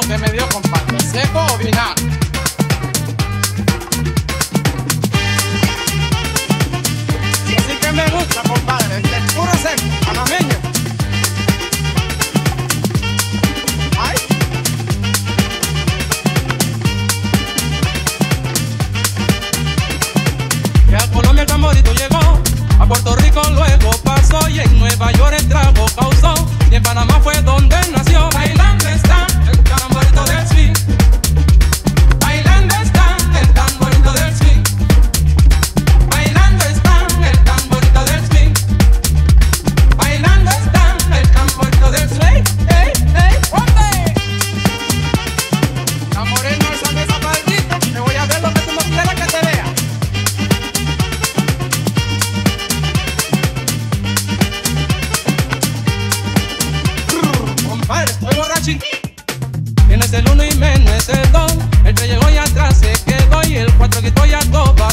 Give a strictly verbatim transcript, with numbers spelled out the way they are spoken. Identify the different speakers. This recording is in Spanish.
Speaker 1: que me dio, compadre. ¿Seco o vinagre? Así que me gusta, compadre. Este es puro seco, panameño. Ay. Y a Colombia el tamborito llegó, a Puerto Rico luego pasó, y en Nueva York el trago causó, y en Panamá fue donde él nació. Bailando está el tamborito del swing. Bailando está el tamborito del swing. Bailando está el tamborito del swing. Bailando está el tamborito del swing. ¡Ey, ey, ponte! La morena esa esa maldita, te voy a ver lo que tú no quieras que te vea. Compadre, estoy borrachín. Tienes el uno y menos el dos. El que llegó y atrás se quedó, y el cuatro quitó y a todo.